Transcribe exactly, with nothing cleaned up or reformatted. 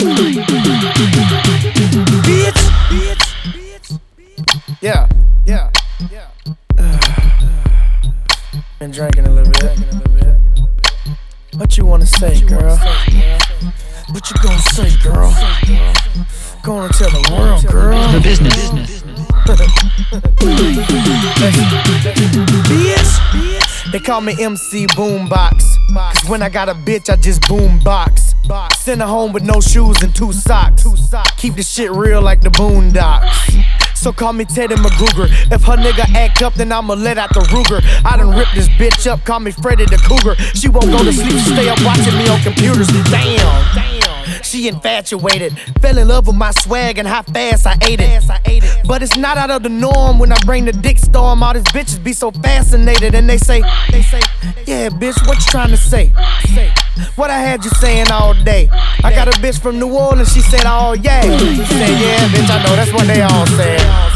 Bitch, bitch, bitch. Yeah, yeah, yeah. Been drinking a little bit. What you wanna say, girl? What you gonna say, girl? Gonna tell the world, girl. The business. business. Bitch, they call me M C Boombox. Cause when I got a bitch, I just boombox. Send her home with no shoes and two socks. Keep the shit real like the Boondocks. So call me Teddy McGruger. If her nigga act up, then I'ma let out the Ruger. I done ripped this bitch up, call me Freddy the Cougar. She won't go to sleep, she stay up watching me on computers. Damn, damn, she infatuated. Fell in love with my swag and how fast I ate it. But it's not out of the norm when I bring the dick storm. All these bitches be so fascinated and they say, they say, yeah, bitch, what you trying to say? What I had you saying all day. I got a bitch from New Orleans, she said, oh yeah. She said, yeah, bitch, I know, that's what they all said.